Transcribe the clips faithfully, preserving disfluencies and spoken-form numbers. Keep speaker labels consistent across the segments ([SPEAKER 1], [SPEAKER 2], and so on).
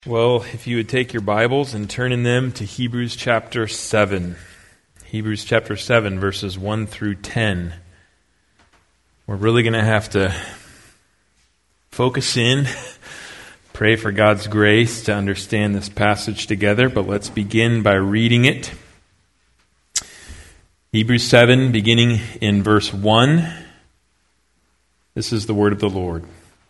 [SPEAKER 1] Well, if you would take your Bibles and turn in them to Hebrews chapter seven. Hebrews chapter seven, verses one through ten. We're really going to have to focus in, pray for God's grace to understand this passage together, but let's begin by reading it. Hebrews seven, beginning in verse one. This is the word of the Lord.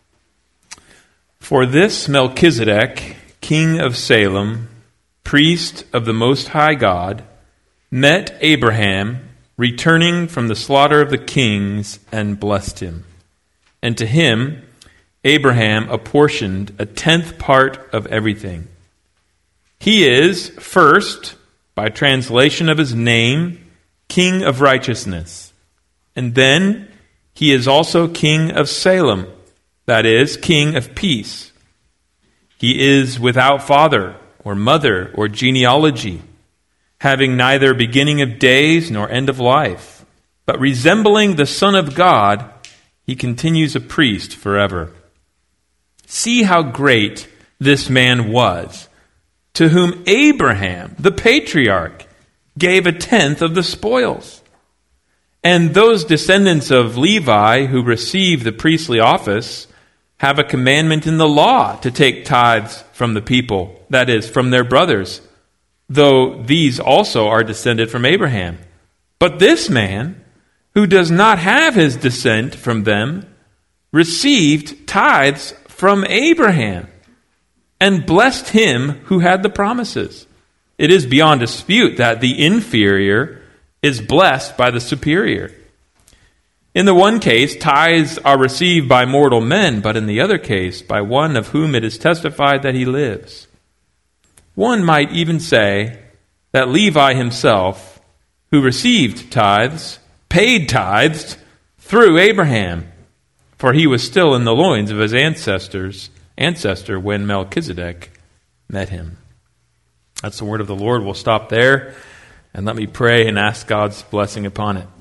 [SPEAKER 1] For this Melchizedek, king of Salem, priest of the Most High God, met Abraham, returning from the slaughter of the kings, and blessed him. And to him, Abraham apportioned a tenth part of everything. He is, first, by translation of his name, King of Righteousness. And then, he is also King of Salem, that is, King of Peace. He is without father or mother or genealogy, having neither beginning of days nor end of life, but resembling the Son of God, he continues a priest forever. See how great this man was, to whom Abraham, the patriarch, gave a tenth of the spoils. And those descendants of Levi who receive the priestly office have a commandment in the law to take tithes from the people, that is, from their brothers, though these also are descended from Abraham. But this man, who does not have his descent from them, received tithes from Abraham and blessed him who had the promises. It is beyond dispute that the inferior is blessed by the superior. In the one case, tithes are received by mortal men, but in the other case, by one of whom it is testified that he lives. One might even say that Levi himself, who received tithes, paid tithes through Abraham, for he was still in the loins of his ancestors, ancestor when Melchizedek met him. That's the word of the Lord. We'll stop there, and let me pray and ask God's blessing upon it.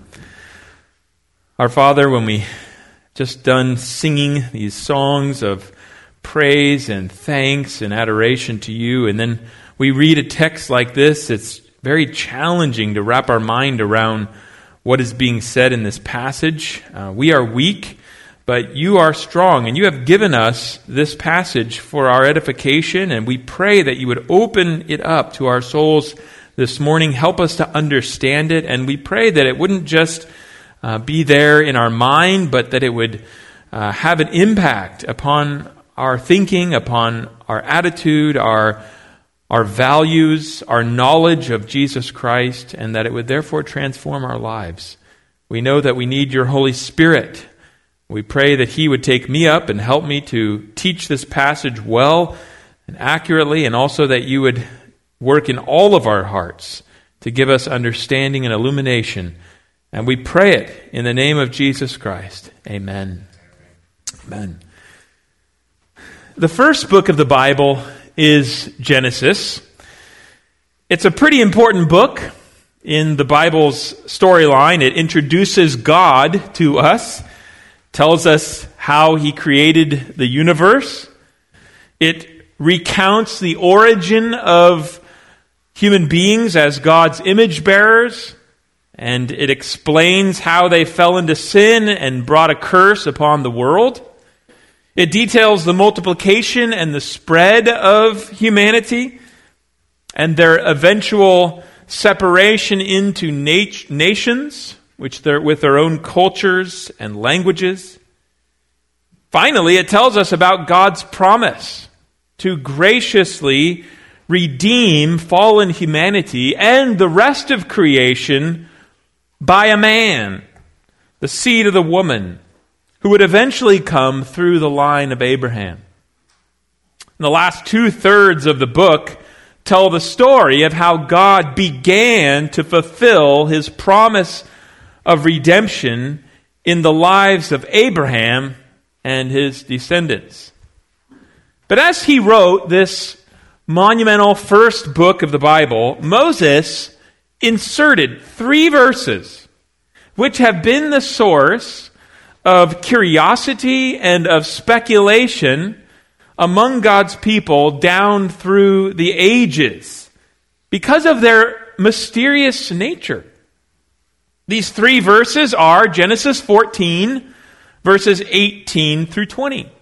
[SPEAKER 1] Our Father, when we just done singing these songs of praise and thanks and adoration to you, and then we read a text like this, it's very challenging to wrap our mind around what is being said in this passage. Uh, we are weak, but you are strong, and you have given us this passage for our edification, and we pray that you would open it up to our souls this morning, help us to understand it, and we pray that it wouldn't just Uh, be there in our mind, but that it would uh, have an impact upon our thinking, upon our attitude, our our values, our knowledge of Jesus Christ, and that it would therefore transform our lives. We know that we need your Holy Spirit. We pray that he would take me up and help me to teach this passage well and accurately, and also that you would work in all of our hearts to give us understanding and illumination. And we pray it in the name of Jesus Christ. Amen. Amen. The first book of the Bible is Genesis. It's a pretty important book in the Bible's storyline. It introduces God to us, tells us how he created the universe. It recounts the origin of human beings as God's image bearers. And it explains how they fell into sin and brought a curse upon the world. It details the multiplication and the spread of humanity and their eventual separation into nat- nations, which they're with their own cultures and languages. Finally, it tells us about God's promise to graciously redeem fallen humanity and the rest of creation by a man, the seed of the woman, who would eventually come through the line of Abraham. And the last two-thirds of the book tell the story of how God began to fulfill his promise of redemption in the lives of Abraham and his descendants. But as he wrote this monumental first book of the Bible, Moses inserted three verses which have been the source of curiosity and of speculation among God's people down through the ages because of their mysterious nature. These three verses are Genesis fourteen, verses eighteen through twenty.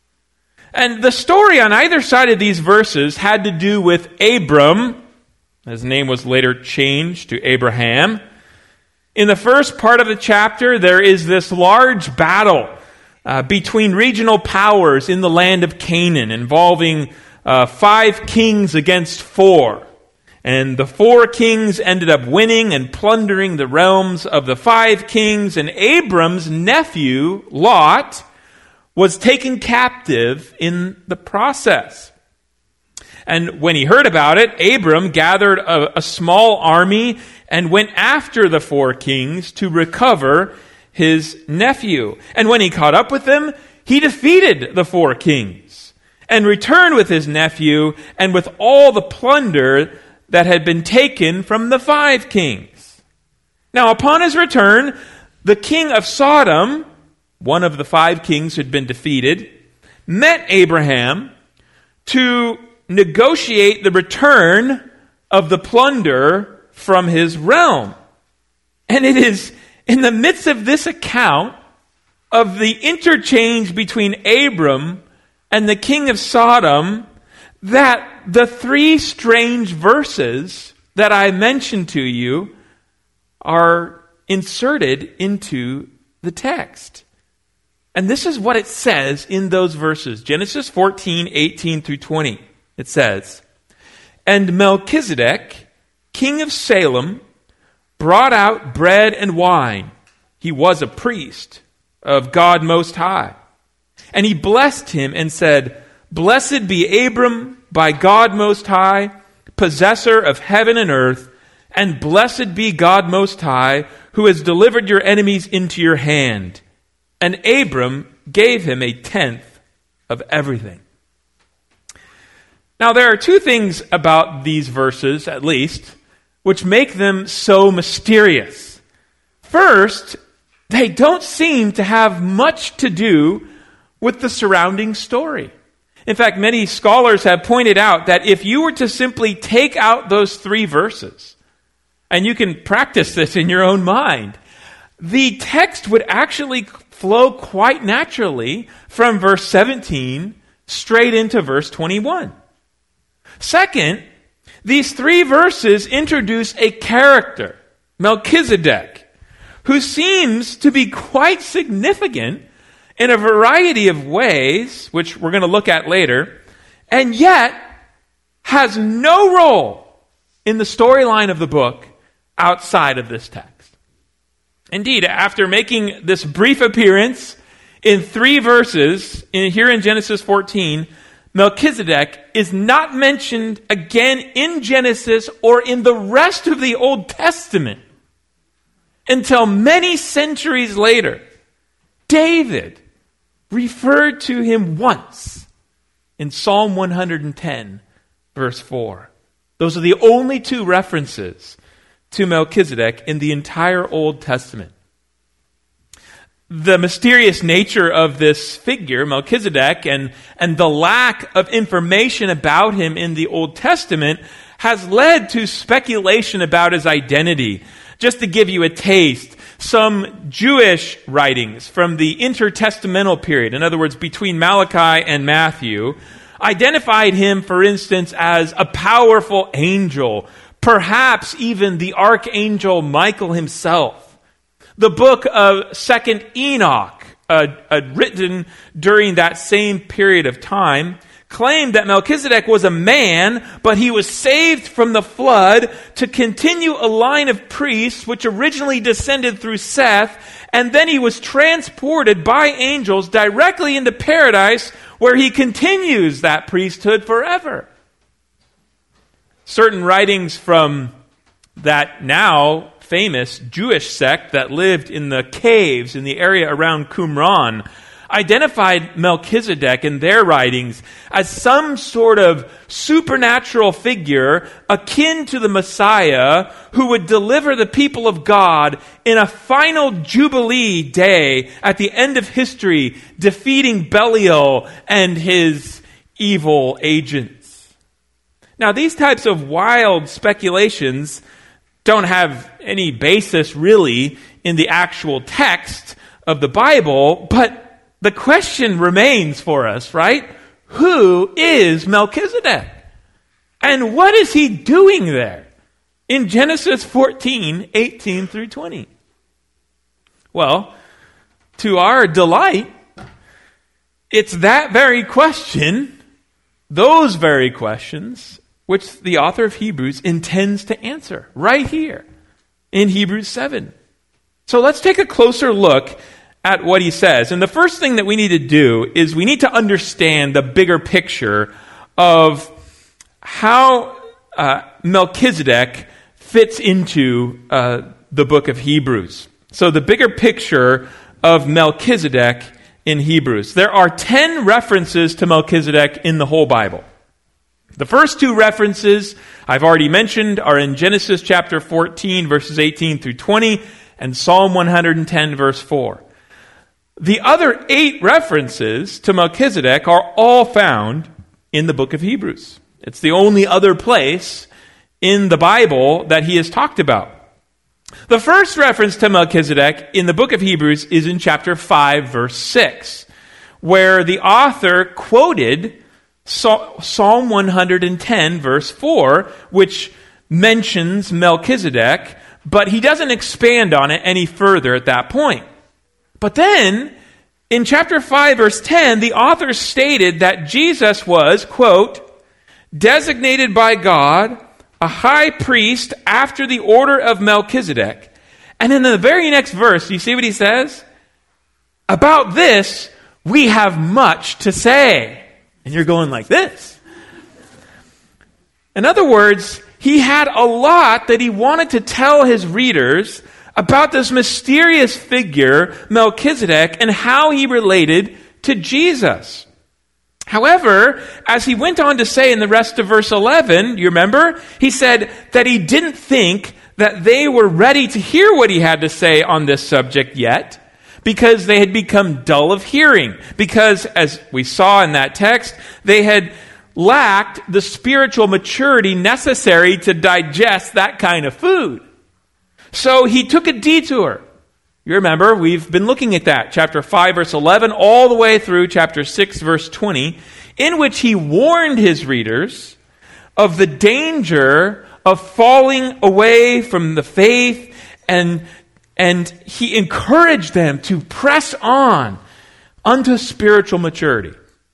[SPEAKER 1] And the story on either side of these verses had to do with Abram. His name was later changed to Abraham. In the first part of the chapter, there is this large battle uh, between regional powers in the land of Canaan, involving uh, five kings against four. And the four kings ended up winning and plundering the realms of the five kings, and Abram's nephew, Lot, was taken captive in the process. And when he heard about it, Abram gathered a, a small army and went after the four kings to recover his nephew. And when he caught up with them, he defeated the four kings and returned with his nephew and with all the plunder that had been taken from the five kings. Now, upon his return, the king of Sodom, one of the five kings who had been defeated, met Abraham to negotiate the return of the plunder from his realm. And it is in the midst of this account of the interchange between Abram and the king of Sodom that the three strange verses that I mentioned to you are inserted into the text. And this is what it says in those verses. Genesis fourteen, eighteen through twenty. It says, "And Melchizedek, king of Salem, brought out bread and wine. He was a priest of God Most High. And he blessed him and said, Blessed be Abram by God Most High, possessor of heaven and earth, and blessed be God Most High, who has delivered your enemies into your hand. And Abram gave him a tenth of everything." Now, there are two things about these verses, at least, which make them so mysterious. First, they don't seem to have much to do with the surrounding story. In fact, many scholars have pointed out that if you were to simply take out those three verses, and you can practice this in your own mind, the text would actually flow quite naturally from verse seventeen straight into verse twenty-one. Second, these three verses introduce a character, Melchizedek, who seems to be quite significant in a variety of ways, which we're going to look at later, and yet has no role in the storyline of the book outside of this text. Indeed, after making this brief appearance in three verses in, here in Genesis fourteen, Melchizedek is not mentioned again in Genesis or in the rest of the Old Testament until many centuries later. David referred to him once in Psalm one hundred ten, verse four. Those are the only two references to Melchizedek in the entire Old Testament. The mysterious nature of this figure, Melchizedek, and, and the lack of information about him in the Old Testament has led to speculation about his identity. Just to give you a taste, some Jewish writings from the intertestamental period, in other words, between Malachi and Matthew, identified him, for instance, as a powerful angel, perhaps even the archangel Michael himself. The book of Second Enoch, uh, uh, written during that same period of time, claimed that Melchizedek was a man, but he was saved from the flood to continue a line of priests which originally descended through Seth, and then he was transported by angels directly into paradise, where he continues that priesthood forever. Certain writings from that now famous Jewish sect that lived in the caves in the area around Qumran identified Melchizedek in their writings as some sort of supernatural figure akin to the Messiah who would deliver the people of God in a final Jubilee day at the end of history, defeating Belial and his evil agents. Now, these types of wild speculations don't have any basis really in the actual text of the Bible, but the question remains for us, right? Who is Melchizedek? And what is he doing there in Genesis fourteen, eighteen through twenty? Well, to our delight, it's that very question, those very questions, which the author of Hebrews intends to answer right here in Hebrews seven. So let's take a closer look at what he says. And the first thing that we need to do is we need to understand the bigger picture of how uh, Melchizedek fits into uh, the book of Hebrews. So the bigger picture of Melchizedek in Hebrews. There are ten references to Melchizedek in the whole Bible. The first two references I've already mentioned are in Genesis chapter fourteen, verses eighteen through twenty, and Psalm one hundred ten, verse four. The other eight references to Melchizedek are all found in the book of Hebrews. It's the only other place in the Bible that he is talked about. The first reference to Melchizedek in the book of Hebrews is in chapter five, verse six, where the author quoted Psalm one hundred ten, verse four, which mentions Melchizedek, but he doesn't expand on it any further at that point. But then, in chapter five, verse ten, the author stated that Jesus was, quote, designated by God a high priest after the order of Melchizedek. And in the very next verse, you see what he says? About this, we have much to say. And you're going like this. In other words, he had a lot that he wanted to tell his readers about this mysterious figure, Melchizedek, and how he related to Jesus. However, as he went on to say in the rest of verse eleven, you remember? He said that he didn't think that they were ready to hear what he had to say on this subject yet, because they had become dull of hearing. Because, as we saw in that text, they had lacked the spiritual maturity necessary to digest that kind of food. So he took a detour. You remember, we've been looking at that, chapter five, verse eleven, all the way through chapter six, verse twenty, in which he warned his readers of the danger of falling away from the faith, and, and he encouraged them to press on unto spiritual maturity.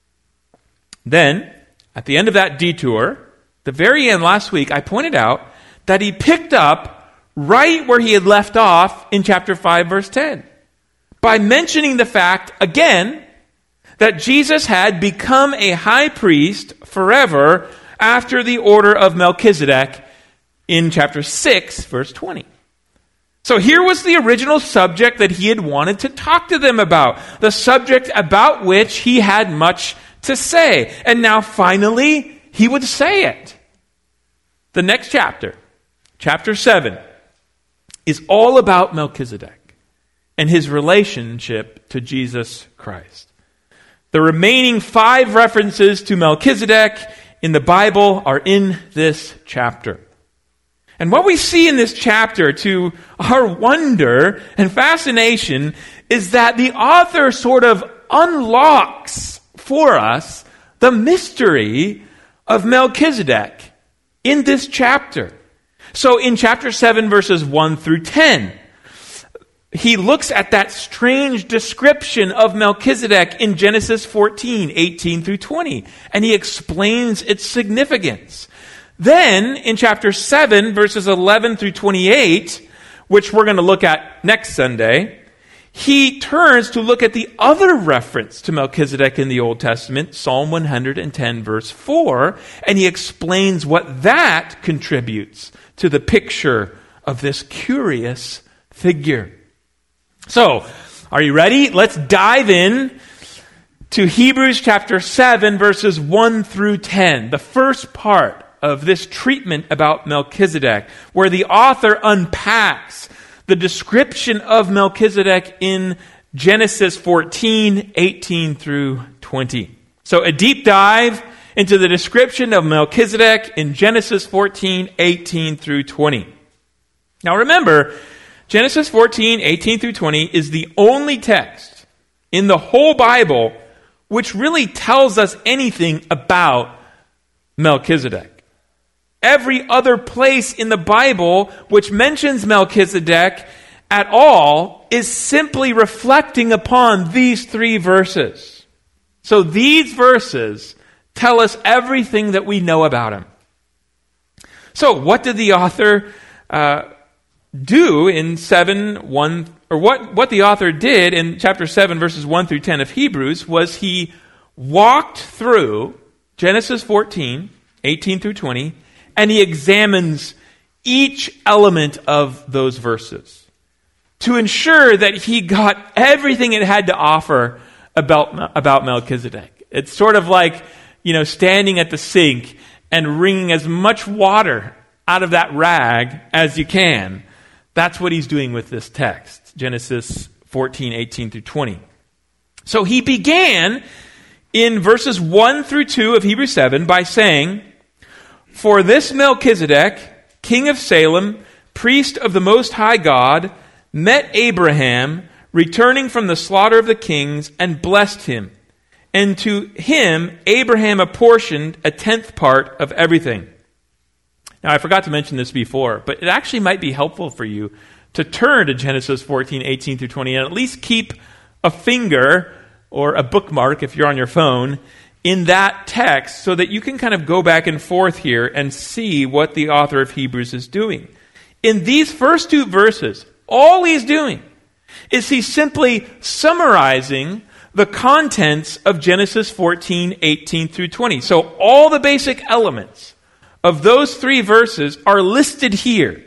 [SPEAKER 1] Then, at the end of that detour, the very end last week, I pointed out that he picked up right where he had left off in chapter five, verse ten, by mentioning the fact, again, that Jesus had become a high priest forever after the order of Melchizedek in chapter six, verse twenty. So here was the original subject that he had wanted to talk to them about, the subject about which he had much to say. And now finally, he would say it. The next chapter, chapter seven, is all about Melchizedek and his relationship to Jesus Christ. The remaining five references to Melchizedek in the Bible are in this chapter. And what we see in this chapter, to our wonder and fascination, is that the author sort of unlocks for us the mystery of Melchizedek in this chapter. So in chapter seven, verses one through ten, he looks at that strange description of Melchizedek in Genesis fourteen, eighteen through twenty, and he explains its significance. Then in chapter seven, verses eleven through twenty-eight, which we're going to look at next Sunday, he turns to look at the other reference to Melchizedek in the Old Testament, Psalm one hundred ten, verse four, and he explains what that contributes to the picture of this curious figure. So, are you ready? Let's dive in to Hebrews chapter seven, verses one through ten, the first part of this treatment about Melchizedek, where the author unpacks the description of Melchizedek in Genesis fourteen, eighteen through twenty. So a deep dive into the description of Melchizedek in Genesis fourteen, eighteen through twenty. Now remember, Genesis fourteen, eighteen through twenty is the only text in the whole Bible which really tells us anything about Melchizedek. Every other place in the Bible which mentions Melchizedek at all is simply reflecting upon these three verses. So these verses tell us everything that we know about him. So what did the author uh, do in seven one, or what, what the author did in chapter seven, verses one through ten of Hebrews was he walked through Genesis fourteen, eighteen through twenty, and he examines each element of those verses to ensure that he got everything it had to offer about, about Melchizedek. It's sort of like, you know, standing at the sink and wringing as much water out of that rag as you can. That's what he's doing with this text, Genesis fourteen, eighteen through twenty. So he began in verses one through two of Hebrews seven by saying, "For this Melchizedek, king of Salem, priest of the Most High God, met Abraham, returning from the slaughter of the kings, and blessed him. And to him Abraham apportioned a tenth part of everything." Now, I forgot to mention this before, but it actually might be helpful for you to turn to Genesis fourteen, eighteen through twenty, and at least keep a finger or a bookmark, if you're on your phone, in that text so that you can kind of go back and forth here and see what the author of Hebrews is doing. In these first two verses, all he's doing is he's simply summarizing the contents of Genesis fourteen, eighteen through twenty. So all the basic elements of those three verses are listed here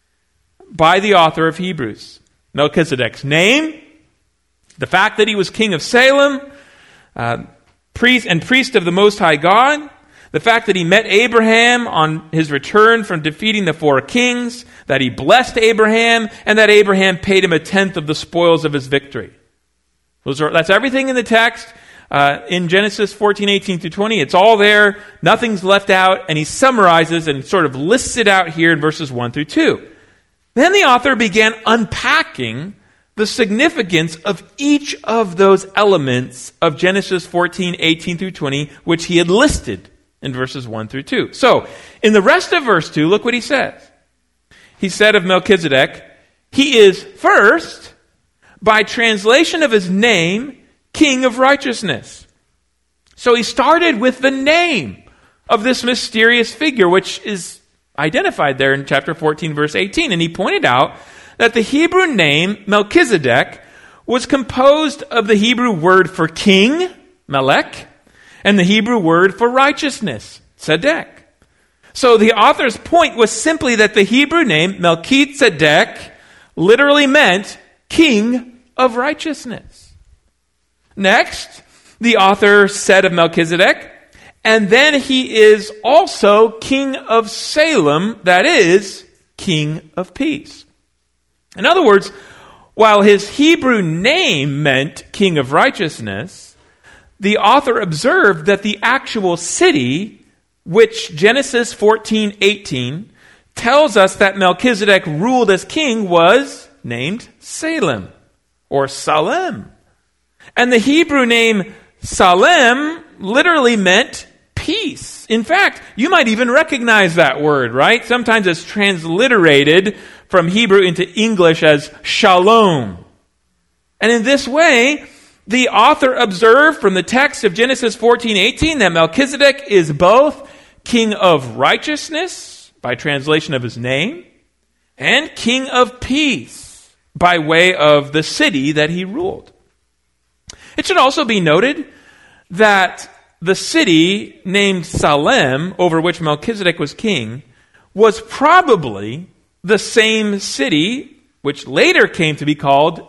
[SPEAKER 1] by the author of Hebrews. Melchizedek's name, the fact that he was king of Salem, uh, priest and priest of the Most High God, the fact that he met Abraham on his return from defeating the four kings, that he blessed Abraham, and that Abraham paid him a tenth of the spoils of his victory. Those are, that's everything in the text. Uh, in Genesis fourteen, eighteen through twenty, it's all there. Nothing's left out. And he summarizes and sort of lists it out here in verses one through two. Then the author began unpacking the significance of each of those elements of Genesis fourteen, eighteen through twenty, which he had listed in verses one through two. So, in the rest of verse two, look what he says. He said of Melchizedek, he is first, by translation of his name, King of Righteousness. So he started with the name of this mysterious figure, which is identified there in chapter fourteen, verse eighteen. And he pointed out that the Hebrew name Melchizedek was composed of the Hebrew word for king, melech, and the Hebrew word for righteousness, tzedek. So the author's point was simply that the Hebrew name Melchizedek literally meant king of righteousness. Next, the author said of Melchizedek, and then he is also king of Salem, that is, king of peace. In other words, while his Hebrew name meant king of righteousness, the author observed that the actual city, which Genesis fourteen, eighteen tells us that Melchizedek ruled as king, was named Salem, or Salem. And the Hebrew name Salem literally meant peace. In fact, you might even recognize that word, right? Sometimes it's transliterated from Hebrew into English as shalom. And in this way, the author observed from the text of Genesis fourteen, eighteen that Melchizedek is both king of righteousness, by translation of his name, and king of peace, by way of the city that he ruled. It should also be noted that the city named Salem, over which Melchizedek was king, was probably the same city which later came to be called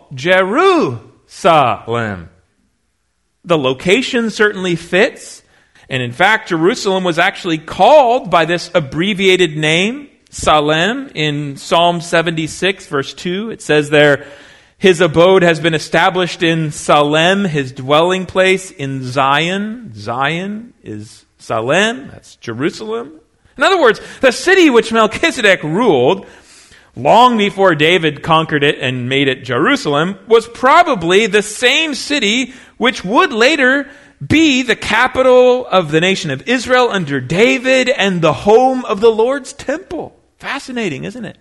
[SPEAKER 1] Jerusalem. The location certainly fits, and in fact, Jerusalem was actually called by this abbreviated name, Salem, in Psalm seventy-six, verse two. It says there, his abode has been established in Salem, his dwelling place in Zion. Zion is Salem, that's Jerusalem. In other words, the city which Melchizedek ruled long before David conquered it and made it Jerusalem was probably the same city which would later be the capital of the nation of Israel under David and the home of the Lord's temple. Fascinating, isn't it?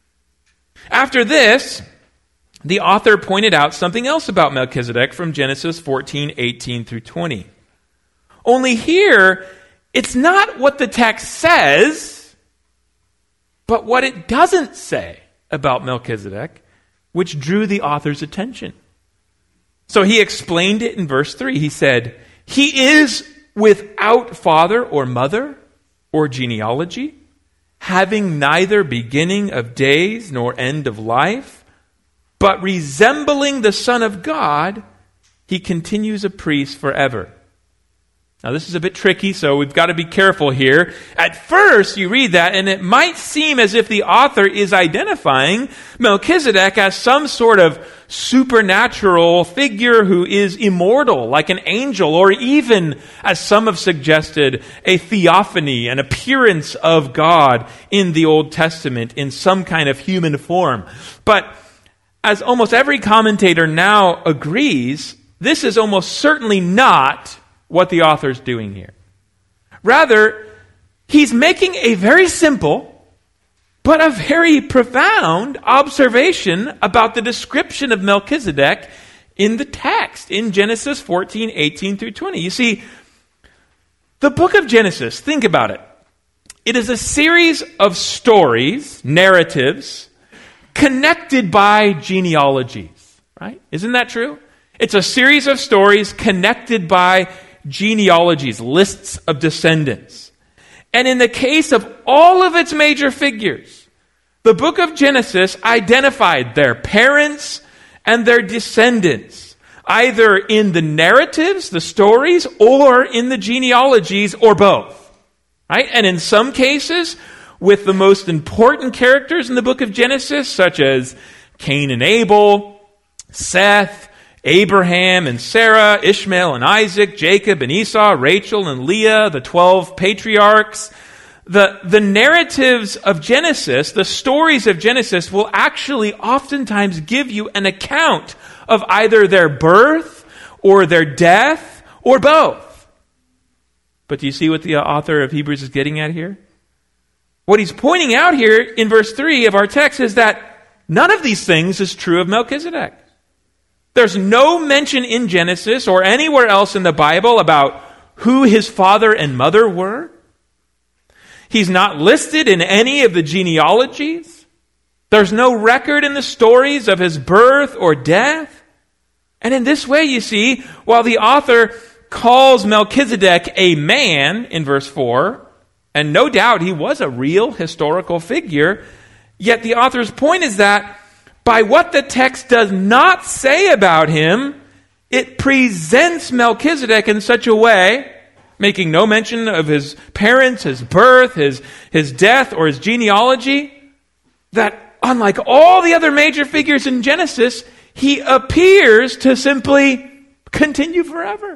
[SPEAKER 1] After this, the author pointed out something else about Melchizedek from Genesis fourteen, eighteen through twenty. Only here, it's not what the text says, but what it doesn't say about Melchizedek, which drew the author's attention. So he explained it in verse three. He said, "He is without father or mother or genealogy, having neither beginning of days nor end of life, but resembling the Son of God, he continues a priest forever." Now this is a bit tricky, so we've got to be careful here. At first, you read that, and it might seem as if the author is identifying Melchizedek as some sort of supernatural figure who is immortal, like an angel, or even, as some have suggested, a theophany, an appearance of God in the Old Testament in some kind of human form. But as almost every commentator now agrees, this is almost certainly not what the author's doing here. Rather, he's making a very simple, but a very profound observation about the description of Melchizedek in the text, in Genesis fourteen, eighteen through twenty. You see, the book of Genesis, think about it. It is a series of stories, narratives, connected by genealogies, right? Isn't that true? It's a series of stories connected by genealogies, lists of descendants. And in the case of all of its major figures, the book of Genesis identified their parents and their descendants, either in the narratives, the stories, or in the genealogies, or both. Right? And in some cases, with the most important characters in the book of Genesis, such as Cain and Abel, Seth, Abraham and Sarah, Ishmael and Isaac, Jacob and Esau, Rachel and Leah, the twelve patriarchs. The, the narratives of Genesis, the stories of Genesis, will actually oftentimes give you an account of either their birth or their death or both. But do you see what the author of Hebrews is getting at here? What he's pointing out here in verse three of our text is that none of these things is true of Melchizedek. There's no mention in Genesis or anywhere else in the Bible about who his father and mother were. He's not listed in any of the genealogies. There's no record in the stories of his birth or death. And in this way, you see, while the author calls Melchizedek a man in verse four, and no doubt he was a real historical figure, yet the author's point is that by what the text does not say about him, it presents Melchizedek in such a way, making no mention of his parents, his birth, his, his death, or his genealogy, that unlike all the other major figures in Genesis, he appears to simply continue forever.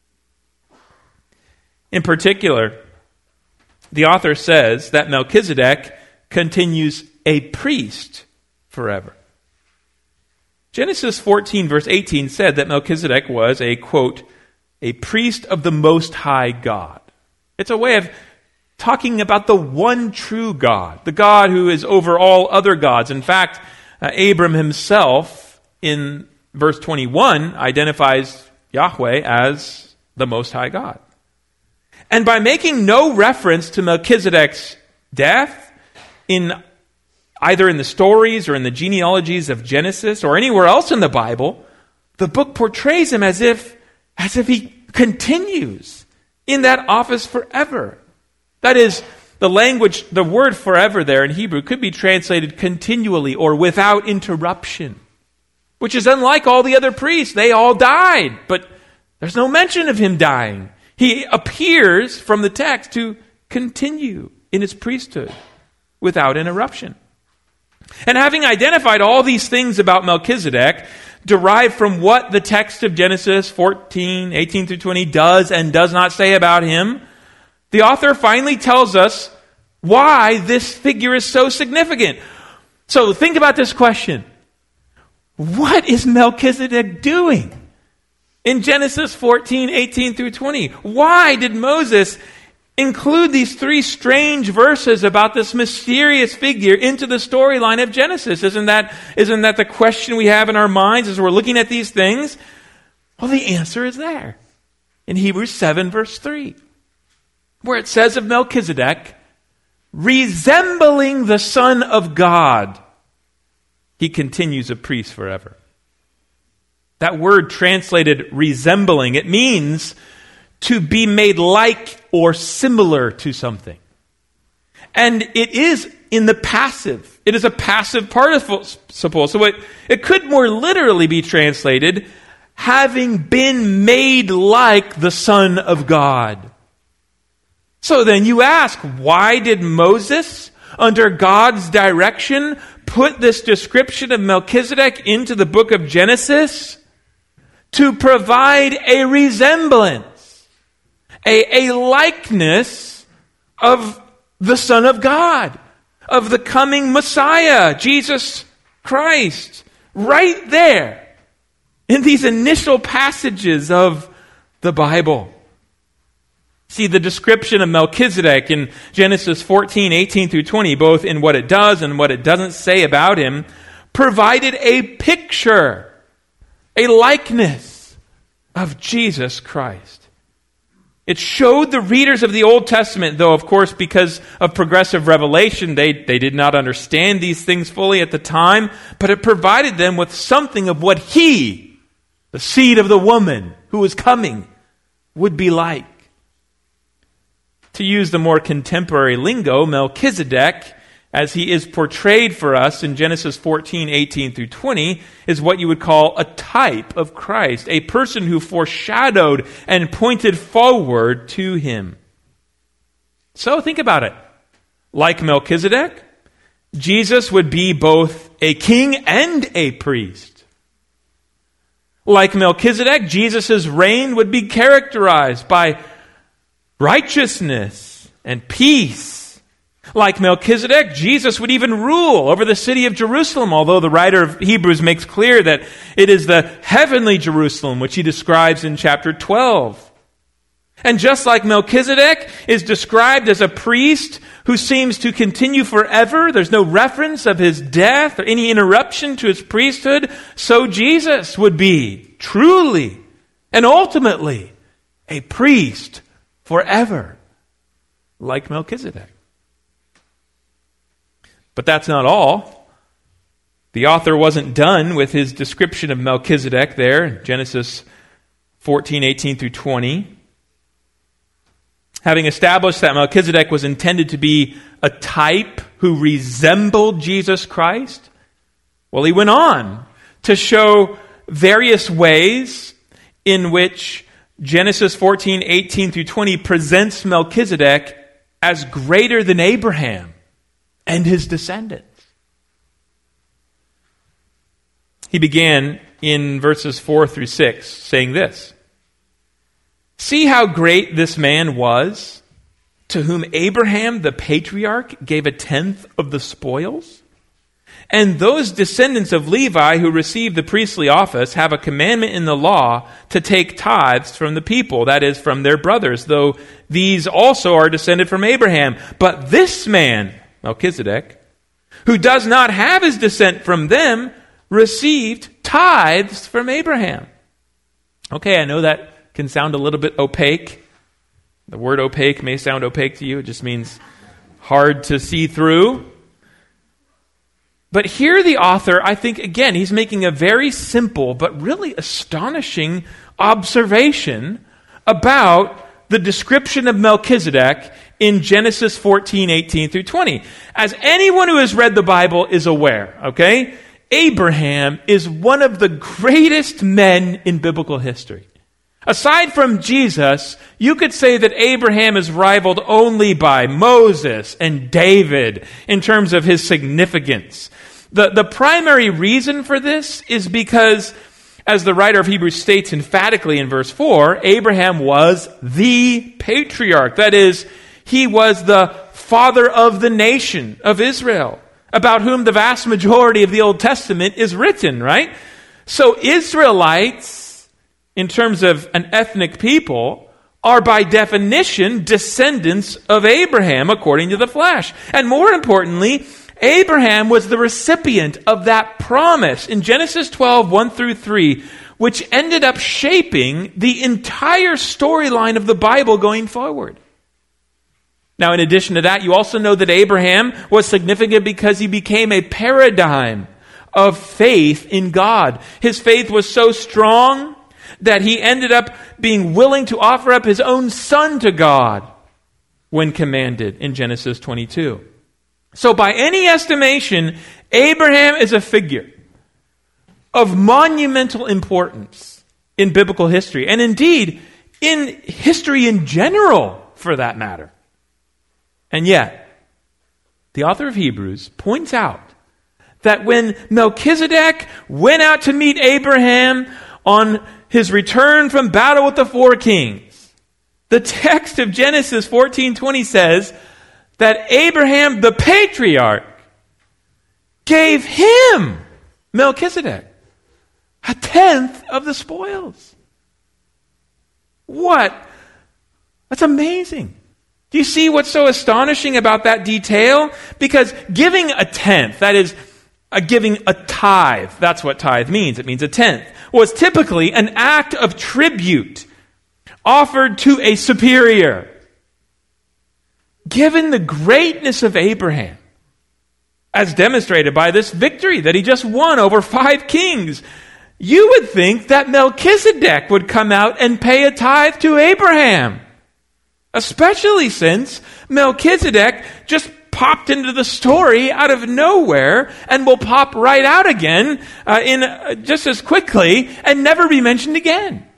[SPEAKER 1] In particular, the author says that Melchizedek continues a priest forever. Genesis fourteen, verse eighteen said that Melchizedek was a, quote, a priest of the Most High God. It's a way of talking about the one true God, the God who is over all other gods. In fact, uh, Abram himself, in verse twenty-one, identifies Yahweh as the Most High God. And by making no reference to Melchizedek's death in either in the stories or in the genealogies of Genesis or anywhere else in the Bible, the book portrays him as if, as if he continues in that office forever. That is, the language, the word forever there in Hebrew could be translated continually or without interruption, which is unlike all the other priests. They all died, but there's no mention of him dying. He appears from the text to continue in his priesthood without interruption. And having identified all these things about Melchizedek, derived from what the text of Genesis fourteen, eighteen through twenty does and does not say about him, the author finally tells us why this figure is so significant. So think about this question. What is Melchizedek doing in Genesis fourteen, eighteen through twenty? Why did Moses include these three strange verses about this mysterious figure into the storyline of Genesis? Isn't that, isn't that the question we have in our minds as we're looking at these things? Well, the answer is there in Hebrews seven, verse three, where it says of Melchizedek, resembling the Son of God, he continues a priest forever. That word translated resembling, it means to be made like or similar to something. And it is in the passive. It is a passive participle. So it, it could more literally be translated, having been made like the Son of God. So then you ask, why did Moses, under God's direction, put this description of Melchizedek into the book of Genesis? To provide a resemblance, a, a likeness of the Son of God, of the coming Messiah, Jesus Christ, right there in these initial passages of the Bible. See, the description of Melchizedek in Genesis fourteen, eighteen through twenty, both in what it does and what it doesn't say about him, provided a picture, a likeness of Jesus Christ. It showed the readers of the Old Testament, though, of course, because of progressive revelation, they, they did not understand these things fully at the time, but it provided them with something of what he, the seed of the woman who was coming, would be like. To use the more contemporary lingo, Melchizedek, as he is portrayed for us in Genesis fourteen, eighteen through twenty, is what you would call a type of Christ, a person who foreshadowed and pointed forward to him. So think about it. Like Melchizedek, Jesus would be both a king and a priest. Like Melchizedek, Jesus' reign would be characterized by righteousness and peace. Like Melchizedek, Jesus would even rule over the city of Jerusalem, although the writer of Hebrews makes clear that it is the heavenly Jerusalem, which he describes in chapter twelve. And just like Melchizedek is described as a priest who seems to continue forever, there's no reference of his death or any interruption to his priesthood, so Jesus would be truly and ultimately a priest forever, like Melchizedek. But that's not all. The author wasn't done with his description of Melchizedek there in Genesis fourteen, eighteen through twenty. Having established that Melchizedek was intended to be a type who resembled Jesus Christ, well, he went on to show various ways in which Genesis fourteen, eighteen through twenty presents Melchizedek as greater than Abraham and his descendants. He began in verses four through six saying this: "See how great this man was, to whom Abraham the patriarch gave a tenth of the spoils? And those descendants of Levi who received the priestly office have a commandment in the law to take tithes from the people, that is, from their brothers, though these also are descended from Abraham. But this man, Melchizedek, who does not have his descent from them, received tithes from Abraham." Okay, I know that can sound a little bit opaque. The word opaque may sound opaque to you. It just means hard to see through. But here the author, I think, again, he's making a very simple but really astonishing observation about the description of Melchizedek in Genesis fourteen, eighteen through twenty. As anyone who has read the Bible is aware, okay, Abraham is one of the greatest men in biblical history. Aside from Jesus, you could say that Abraham is rivaled only by Moses and David in terms of his significance. The, the primary reason for this is because, as the writer of Hebrews states emphatically in verse four, Abraham was the patriarch. That is, he was the father of the nation of Israel, about whom the vast majority of the Old Testament is written, right? So Israelites, in terms of an ethnic people, are by definition descendants of Abraham according to the flesh. And more importantly, Abraham was the recipient of that promise in Genesis twelve, one through three, which ended up shaping the entire storyline of the Bible going forward. Now, in addition to that, you also know that Abraham was significant because he became a paradigm of faith in God. His faith was so strong that he ended up being willing to offer up his own son to God when commanded in Genesis twenty-two. So by any estimation, Abraham is a figure of monumental importance in biblical history, and indeed in history in general, for that matter. And yet, the author of Hebrews points out that when Melchizedek went out to meet Abraham on his return from battle with the four kings, the text of Genesis fourteen twenty says that Abraham, the patriarch, gave him, Melchizedek, a tenth of the spoils. What? That's amazing. Do you see what's so astonishing about that detail? Because giving a tenth, that is, a giving a tithe, that's what tithe means, it means a tenth, was typically an act of tribute offered to a superior. Given the greatness of Abraham, as demonstrated by this victory that he just won over five kings, you would think that Melchizedek would come out and pay a tithe to Abraham. Especially since Melchizedek just popped into the story out of nowhere and will pop right out again uh, in uh, just as quickly and never be mentioned again.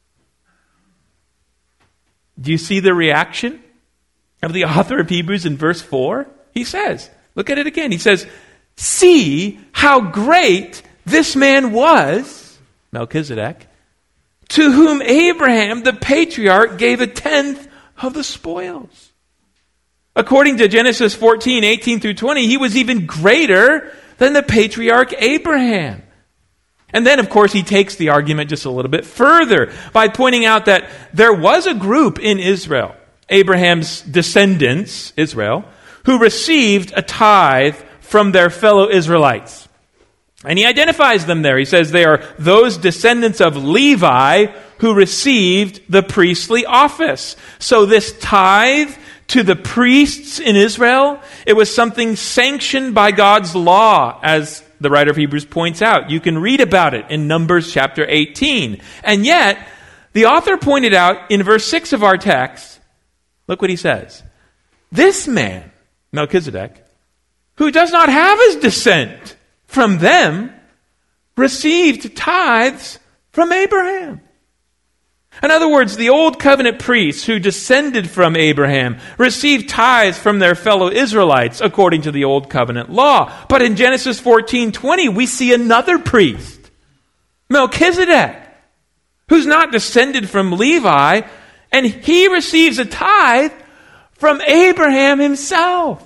[SPEAKER 1] Do you see the reaction of the author of Hebrews in verse four? He says, look at it again. He says, see how great this man was, Melchizedek, to whom Abraham, the patriarch, gave a tenth of the spoils. According to Genesis fourteen, eighteen through twenty, he was even greater than the patriarch Abraham. And then, of course, he takes the argument just a little bit further by pointing out that there was a group in Israel, Abraham's descendants, Israel, who received a tithe from their fellow Israelites. And he identifies them there. He says they are those descendants of Levi who received the priestly office. So this tithe to the priests in Israel, it was something sanctioned by God's law, as the writer of Hebrews points out. You can read about it in Numbers chapter eighteen. And yet, the author pointed out in verse six of our text, look what he says. This man, Melchizedek, who does not have his descent from them, received tithes from Abraham. In other words, the old covenant priests who descended from Abraham received tithes from their fellow Israelites according to the old covenant law. But in Genesis fourteen twenty, we see another priest, Melchizedek, who's not descended from Levi, and he receives a tithe from Abraham himself.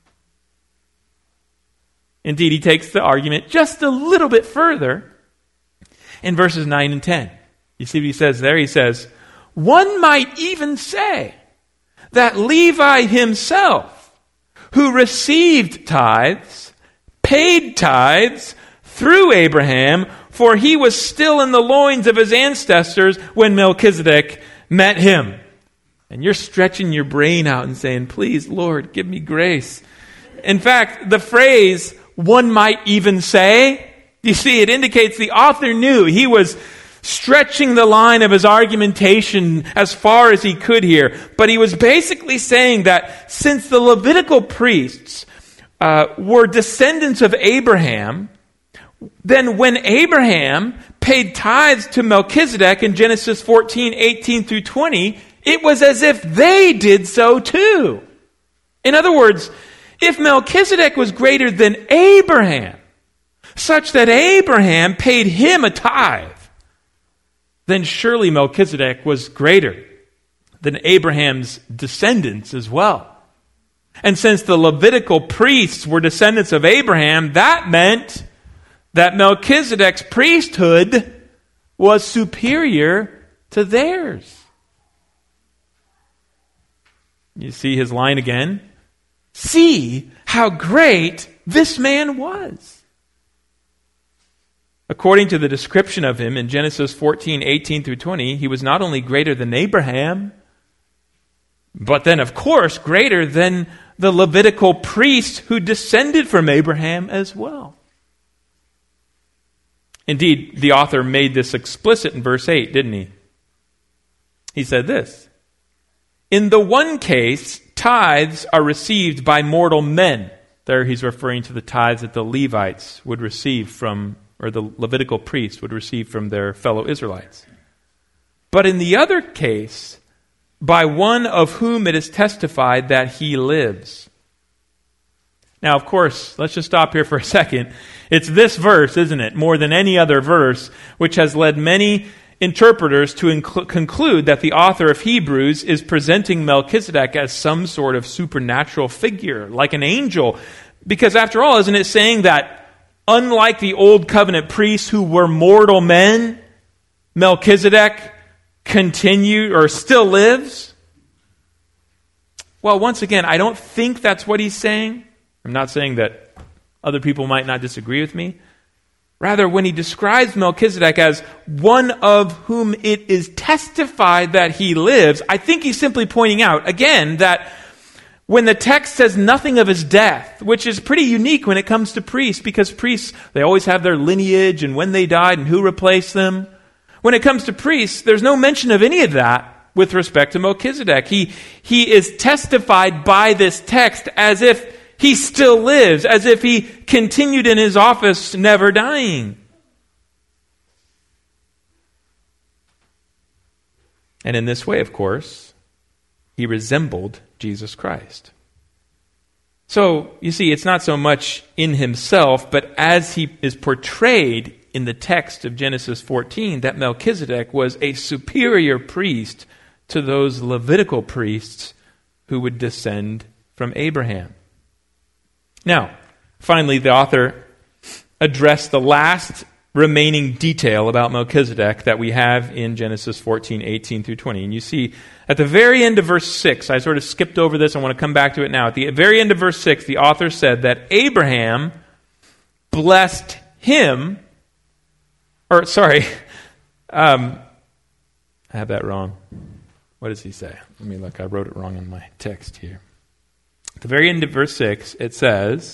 [SPEAKER 1] Indeed, he takes the argument just a little bit further in verses nine and ten. You see what he says there? He says, one might even say that Levi himself, who received tithes, paid tithes through Abraham, for he was still in the loins of his ancestors when Melchizedek met him. And you're stretching your brain out and saying, please, Lord, give me grace. In fact, the phrase, one might even say, you see, it indicates the author knew he was stretching the line of his argumentation as far as he could here. But he was basically saying that since the Levitical priests uh, were descendants of Abraham, then when Abraham paid tithes to Melchizedek in Genesis fourteen, eighteen through twenty, it was as if they did so too. In other words, if Melchizedek was greater than Abraham, such that Abraham paid him a tithe, then surely Melchizedek was greater than Abraham's descendants as well. And since the Levitical priests were descendants of Abraham, that meant that Melchizedek's priesthood was superior to theirs. You see his line again? See how great this man was. According to the description of him in Genesis fourteen, eighteen through twenty, he was not only greater than Abraham, but then, of course, greater than the Levitical priests who descended from Abraham as well. Indeed, the author made this explicit in verse eight, didn't he? He said this, "In the one case, tithes are received by mortal men." There he's referring to the tithes that the Levites would receive from, or the Levitical priests would receive from their fellow Israelites. "But in the other case, by one of whom it is testified that he lives." Now, of course, let's just stop here for a second. It's this verse, isn't it, more than any other verse, which has led many interpreters to inc- conclude that the author of Hebrews is presenting Melchizedek as some sort of supernatural figure, like an angel. Because after all, isn't it saying that unlike the old covenant priests who were mortal men, Melchizedek continued or still lives? Well, once again, I don't think that's what he's saying. I'm not saying that other people might not disagree with me. Rather, when he describes Melchizedek as one of whom it is testified that he lives, I think he's simply pointing out, again, that when the text says nothing of his death, which is pretty unique when it comes to priests, because priests, they always have their lineage and when they died and who replaced them. When it comes to priests, there's no mention of any of that with respect to Melchizedek. He, he is testified by this text as if he still lives, as if he continued in his office, never dying. And in this way, of course, he resembled Jesus Christ. So, you see, it's not so much in himself, but as he is portrayed in the text of Genesis fourteen, that Melchizedek was a superior priest to those Levitical priests who would descend from Abraham. Now, finally, the author addressed the last remaining detail about Melchizedek that we have in Genesis fourteen, eighteen through twenty. And you see, at the very end of verse six, I sort of skipped over this, I want to come back to it now. At the very end of verse six, the author said that Abraham blessed him, or sorry, um, I have that wrong. What does he say? Let me look, I wrote it wrong on my text here. At the very end of verse six, it says,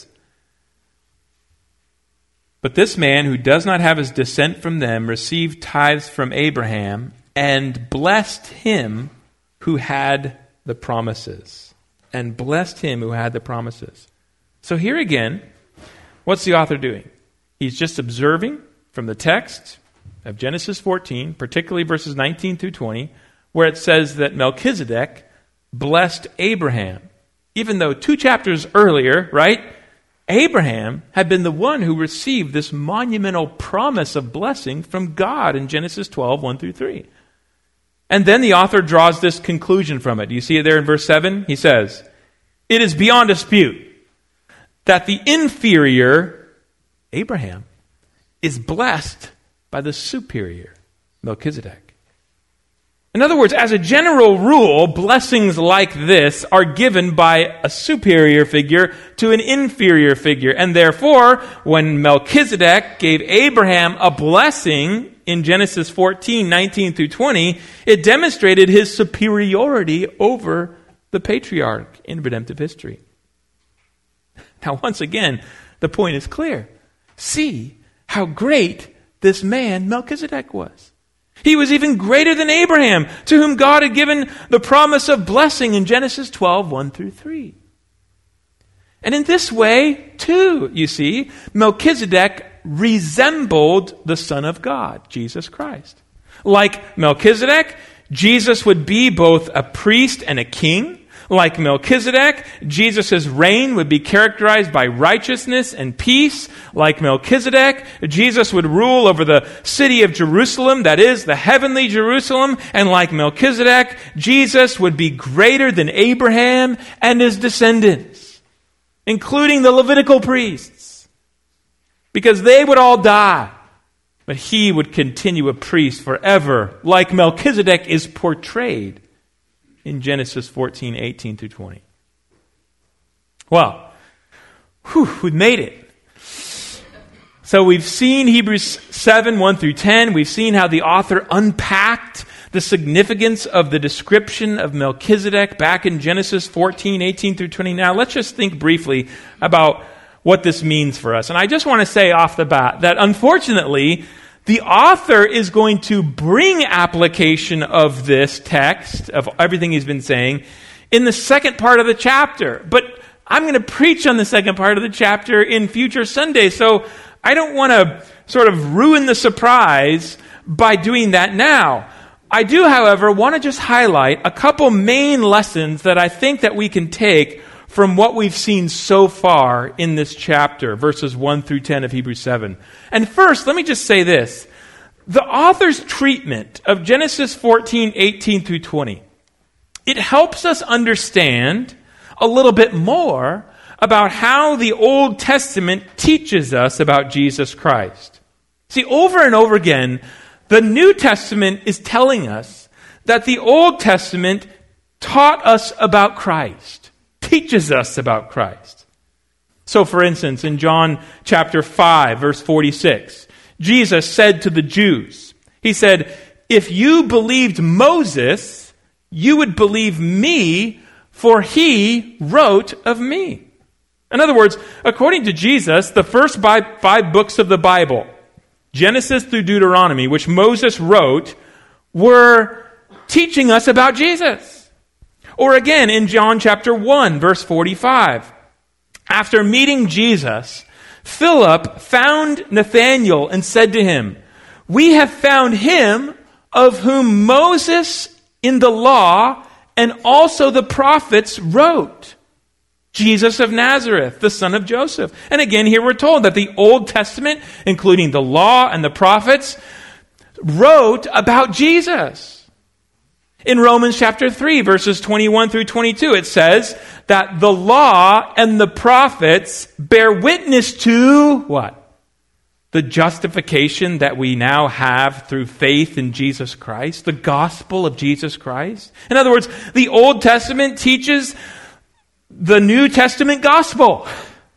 [SPEAKER 1] "But this man who does not have his descent from them received tithes from Abraham and blessed him who had the promises." And blessed him who had the promises. So here again, what's the author doing? He's just observing from the text of Genesis fourteen, particularly verses nineteen through twenty, where it says that Melchizedek blessed Abraham. Even though two chapters earlier, right, Abraham had been the one who received this monumental promise of blessing from God in Genesis twelve, one through three. And then the author draws this conclusion from it. Do you see it there in verse seven? He says, "It is beyond dispute that the inferior, Abraham, is blessed by the superior, Melchizedek." In other words, as a general rule, blessings like this are given by a superior figure to an inferior figure. And therefore, when Melchizedek gave Abraham a blessing in Genesis fourteen, nineteen through twenty, it demonstrated his superiority over the patriarch in redemptive history. Now, once again, the point is clear. See how great this man Melchizedek was. He was even greater than Abraham, to whom God had given the promise of blessing in Genesis twelve, one through three. And in this way, too, you see, Melchizedek resembled the Son of God, Jesus Christ. Like Melchizedek, Jesus would be both a priest and a king. Like Melchizedek, Jesus' reign would be characterized by righteousness and peace. Like Melchizedek, Jesus would rule over the city of Jerusalem, that is, the heavenly Jerusalem. And like Melchizedek, Jesus would be greater than Abraham and his descendants, including the Levitical priests, because they would all die. But he would continue a priest forever, like Melchizedek is portrayed in Genesis fourteen, eighteen through twenty. Well, whew, we've made it. So we've seen Hebrews seven, one through ten. We've seen how the author unpacked the significance of the description of Melchizedek back in Genesis fourteen, eighteen through twenty. Now let's just think briefly about what this means for us. And I just want to say off the bat that unfortunately, the author is going to bring application of this text, of everything he's been saying, in the second part of the chapter. But I'm going to preach on the second part of the chapter in future Sundays, so I don't want to sort of ruin the surprise by doing that now. I do, however, want to just highlight a couple main lessons that I think that we can take from what we've seen so far in this chapter, verses one through ten of Hebrews seven. And first, let me just say this. The author's treatment of Genesis fourteen, eighteen through twenty, it helps us understand a little bit more about how the Old Testament teaches us about Jesus Christ. See, over and over again, the New Testament is telling us that the Old Testament taught us about Christ, teaches us about Christ. So, for instance, in John chapter five, verse forty-six, Jesus said to the Jews, he said, "If you believed Moses, you would believe me, for he wrote of me." In other words, according to Jesus, the first five books of the Bible, Genesis through Deuteronomy, which Moses wrote, were teaching us about Jesus. Or again, in John chapter one, verse forty-five, after meeting Jesus, Philip found Nathanael and said to him, "We have found him of whom Moses in the law and also the prophets wrote, Jesus of Nazareth, the son of Joseph." And again, here we're told that the Old Testament, including the law and the prophets, wrote about Jesus. In Romans chapter three, verses twenty-one through twenty-two, it says that the law and the prophets bear witness to what? The justification that we now have through faith in Jesus Christ, the gospel of Jesus Christ. In other words, the Old Testament teaches the New Testament gospel.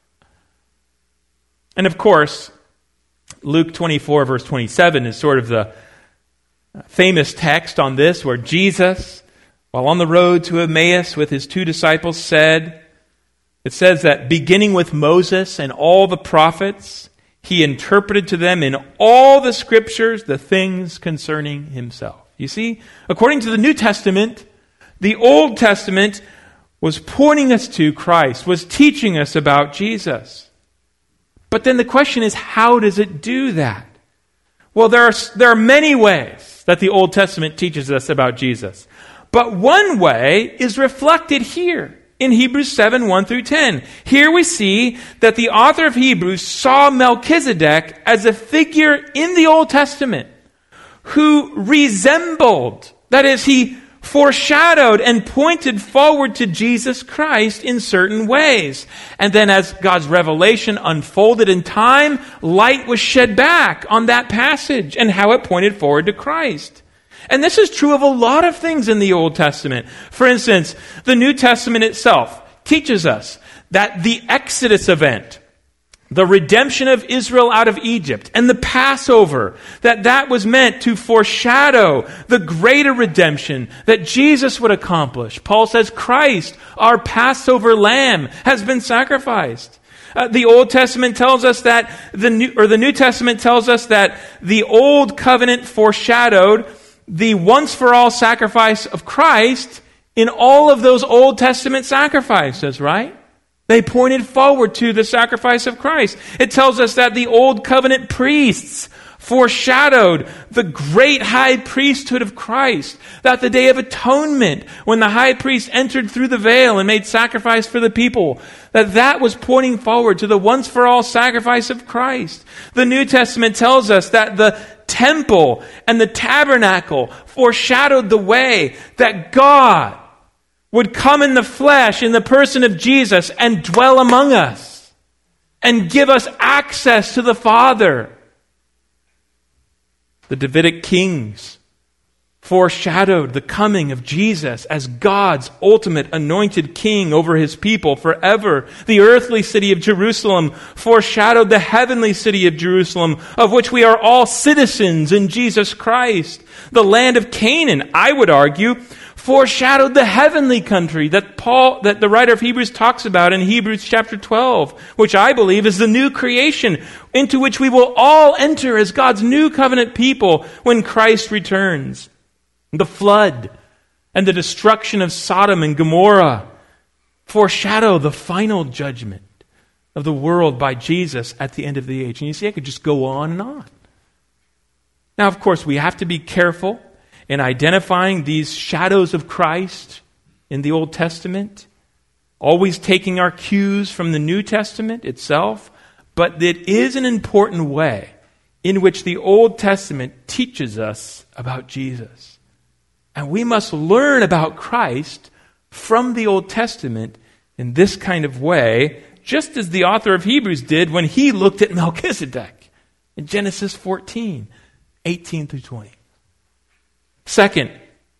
[SPEAKER 1] And of course, Luke twenty-four, verse twenty-seven is sort of the famous text on this, where Jesus, while on the road to Emmaus with his two disciples, said, it says that beginning with Moses and all the prophets, he interpreted to them in all the scriptures the things concerning himself. You see, according to the New Testament, the Old Testament was pointing us to Christ, was teaching us about Jesus. But then the question is, how does it do that? Well, there are, there are many ways that the Old Testament teaches us about Jesus. But one way is reflected here in Hebrews seven, one through ten. Here we see that the author of Hebrews saw Melchizedek as a figure in the Old Testament who resembled, that is, he foreshadowed and pointed forward to Jesus Christ in certain ways. And then as God's revelation unfolded in time, light was shed back on that passage and how it pointed forward to Christ. And this is true of a lot of things in the Old Testament. For instance, the New Testament itself teaches us that the Exodus event, the redemption of Israel out of Egypt, and the Passover, that that was meant to foreshadow the greater redemption that Jesus would accomplish. Paul says, Christ, our Passover lamb, has been sacrificed. Uh, the Old Testament tells us that, the New, or the New Testament tells us that the Old Covenant foreshadowed the once-for-all sacrifice of Christ in all of those Old Testament sacrifices, right? They pointed forward to the sacrifice of Christ. It tells us that the old covenant priests foreshadowed the great high priesthood of Christ. That the day of atonement, when the high priest entered through the veil and made sacrifice for the people, that that was pointing forward to the once-for-all sacrifice of Christ. The New Testament tells us that the temple and the tabernacle foreshadowed the way that God would come in the flesh, in the person of Jesus, and dwell among us and give us access to the Father. The Davidic kings foreshadowed the coming of Jesus as God's ultimate anointed king over his people forever. The earthly city of Jerusalem foreshadowed the heavenly city of Jerusalem, of which we are all citizens in Jesus Christ. The land of Canaan, I would argue, foreshadowed the heavenly country that Paul, that the writer of Hebrews talks about in Hebrews chapter twelve, which I believe is the new creation into which we will all enter as God's new covenant people when Christ returns. The flood and the destruction of Sodom and Gomorrah foreshadow the final judgment of the world by Jesus at the end of the age. And you see, I could just go on and on. Now, of course, we have to be careful in identifying these shadows of Christ in the Old Testament, always taking our cues from the New Testament itself, but it is an important way in which the Old Testament teaches us about Jesus. And we must learn about Christ from the Old Testament in this kind of way, just as the author of Hebrews did when he looked at Melchizedek in Genesis fourteen, eighteen through twenty. Second,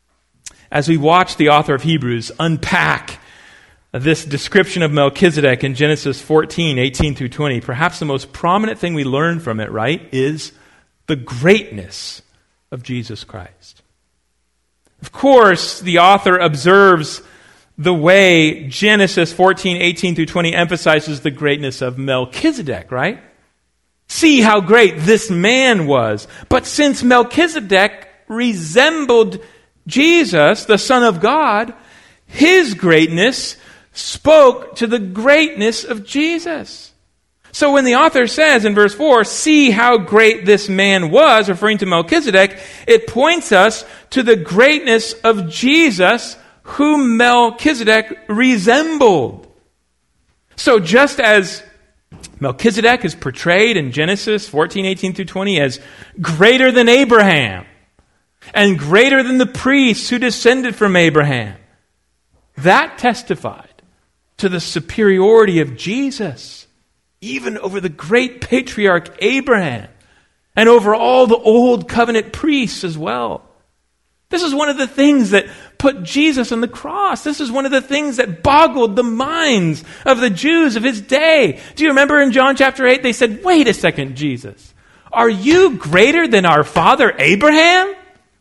[SPEAKER 1] as we watch the author of Hebrews unpack this description of Melchizedek in Genesis fourteen, eighteen through twenty, perhaps the most prominent thing we learn from it, right, is the greatness of Jesus Christ. Of course, the author observes the way Genesis fourteen, eighteen through twenty emphasizes the greatness of Melchizedek, right? See how great this man was. But since Melchizedek resembled Jesus, the Son of God, his greatness spoke to the greatness of Jesus. So when the author says in verse four, see how great this man was, referring to Melchizedek, it points us to the greatness of Jesus, whom Melchizedek resembled. So just as Melchizedek is portrayed in Genesis fourteen, eighteen through twenty as greater than Abraham and greater than the priests who descended from Abraham, that testified to the superiority of Jesus, even over the great patriarch Abraham and over all the old covenant priests as well. This is one of the things that put Jesus on the cross. This is one of the things that boggled the minds of the Jews of his day. Do you remember in John chapter eight, they said, wait a second, Jesus, are you greater than our father Abraham?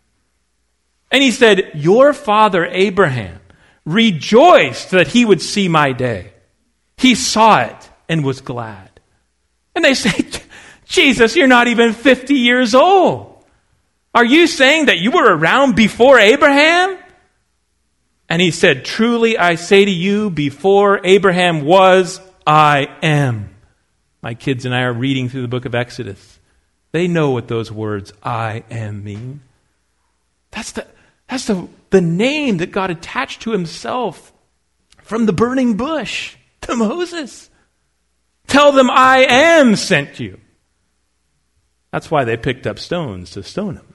[SPEAKER 1] And he said, your father Abraham rejoiced that he would see my day. He saw it and was glad. And they say, Jesus, you're not even fifty years old. Are you saying that you were around before Abraham? And he said, truly I say to you, before Abraham was, I am. My kids and I are reading through the book of Exodus. They know what those words, I am, mean. That's the, that's the, the name that God attached to himself from the burning bush to Moses. Tell them I am sent you. That's why they picked up stones to stone him.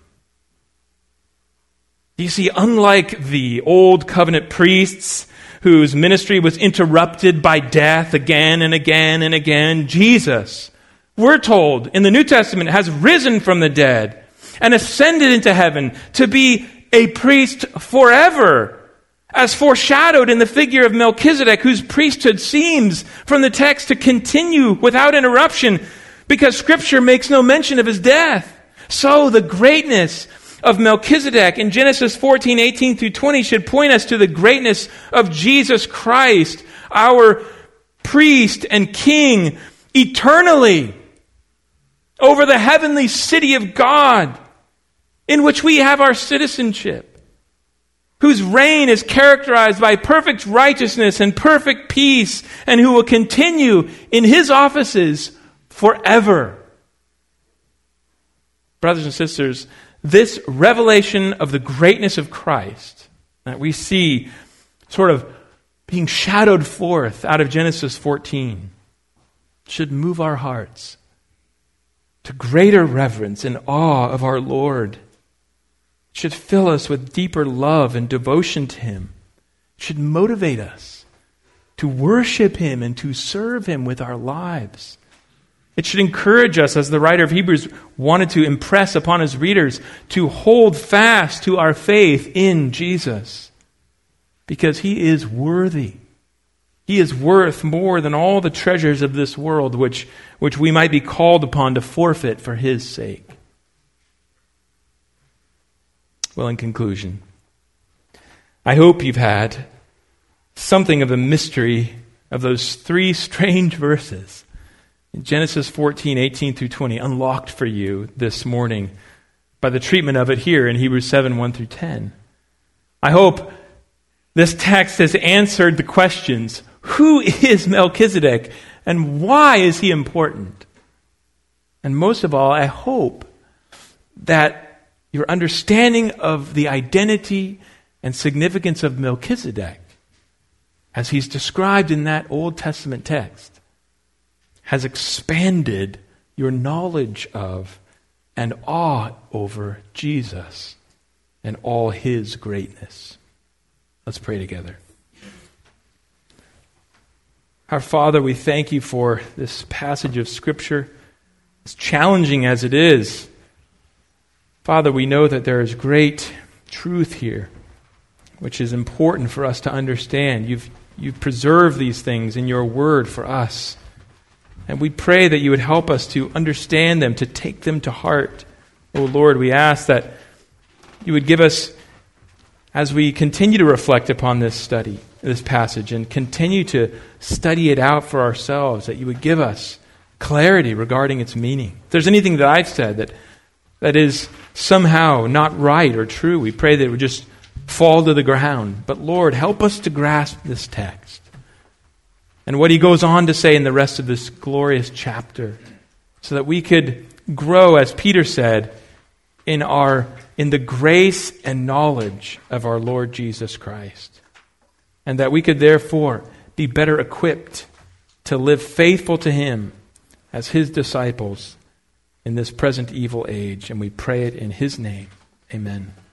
[SPEAKER 1] You see, unlike the old covenant priests whose ministry was interrupted by death again and again and again, Jesus, we're told in the New Testament, has risen from the dead and ascended into heaven to be a priest forever, as foreshadowed in the figure of Melchizedek, whose priesthood seems from the text to continue without interruption because Scripture makes no mention of his death. So the greatness of Melchizedek in Genesis fourteen, eighteen through twenty should point us to the greatness of Jesus Christ, our priest and king, eternally over the heavenly city of God in which we have our citizenship, whose reign is characterized by perfect righteousness and perfect peace, and who will continue in his offices forever. Brothers and sisters, this revelation of the greatness of Christ that we see sort of being shadowed forth out of Genesis fourteen should move our hearts to greater reverence and awe of our Lord. It should fill us with deeper love and devotion to him. It should motivate us to worship him and to serve him with our lives. It should encourage us, as the writer of Hebrews wanted to impress upon his readers, to hold fast to our faith in Jesus, because he is worthy. He is worth more than all the treasures of this world, which, which we might be called upon to forfeit for his sake. Well, in conclusion, I hope you've had something of the mystery of those three strange verses in Genesis fourteen, eighteen through twenty unlocked for you this morning by the treatment of it here in Hebrews seven, one through ten. I hope this text has answered the questions: who is Melchizedek and why is he important? And most of all, I hope that your understanding of the identity and significance of Melchizedek, as he's described in that Old Testament text, has expanded your knowledge of and awe over Jesus and all his greatness. Let's pray together. Our Father, we thank you for this passage of Scripture, as challenging as it is. Father, we know that there is great truth here, which is important for us to understand. You've, you've preserved these things in your word for us. And we pray that you would help us to understand them, to take them to heart. Oh Lord, we ask that you would give us, as we continue to reflect upon this study, this passage, and continue to study it out for ourselves, that you would give us clarity regarding its meaning. If there's anything that I've said that that is somehow not right or true, we pray that it would just fall to the ground. But Lord, help us to grasp this text and what he goes on to say in the rest of this glorious chapter, so that we could grow, as Peter said, in our in the grace and knowledge of our Lord Jesus Christ, and that we could therefore be better equipped to live faithful to him as his disciples in this present evil age. And we pray it in his name. Amen.